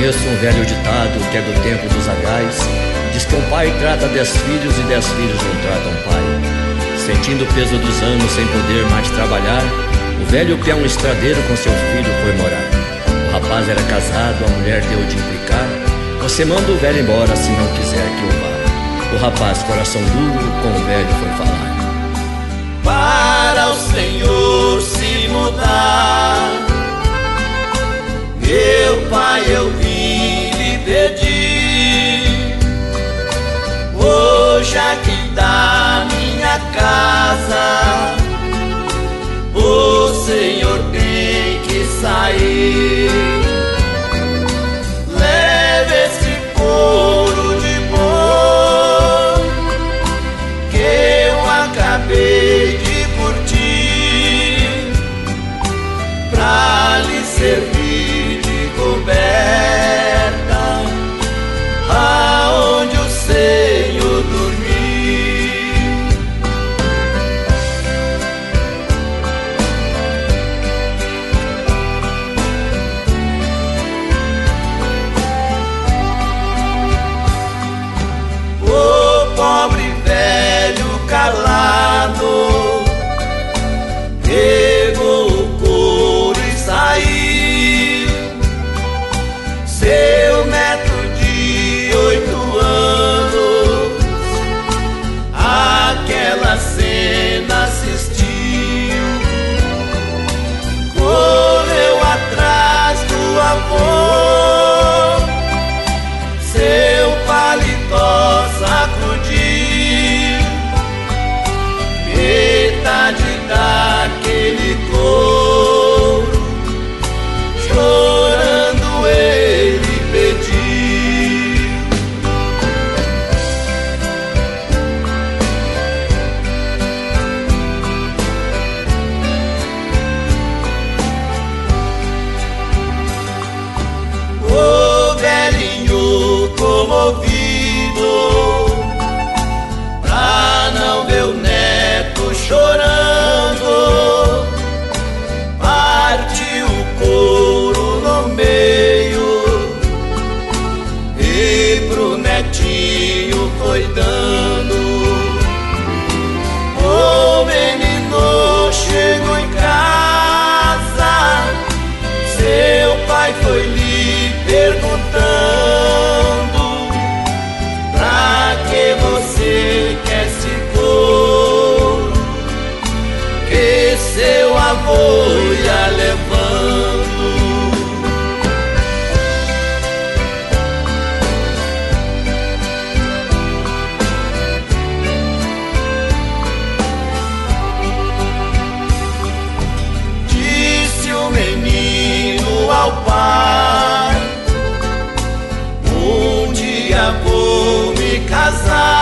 Conheço um velho ditado que é do tempo dos agais. Diz que um pai trata 10 filhos e 10 filhos não tratam pai. Sentindo o peso dos anos sem poder mais trabalhar, o velho peão estradeiro com seu filho foi morar. O rapaz era casado, a mulher deu de implicar: você manda o velho embora se não quiser que eu vá. O rapaz, coração duro, com o velho foi falar: para o Senhor se mudar, meu pai, eu vim lhe pedir. Hoje aqui da minha casa o Senhor tem que sair. Leve esse couro de boi que eu acabei de curtir, pra lhe servir de coberta aonde o Senhor dormir. O pobre velho calado pegou o couro e saiu. Seu neto de 8 anos aquela cena assistiu. Correu atrás do avô, seu paletó sacudiu. Metade daquele couro, chorando ele pediu. O velhinho comovido, pra não ver o neto chorando, partiu o couro no meio e pro netinho foi dando. O menino chegou em casa, seu pai foi lhe perguntando: pra que você quer esse couro que seu avô ia levando? Disse o menino ao pai: um dia vou me casar.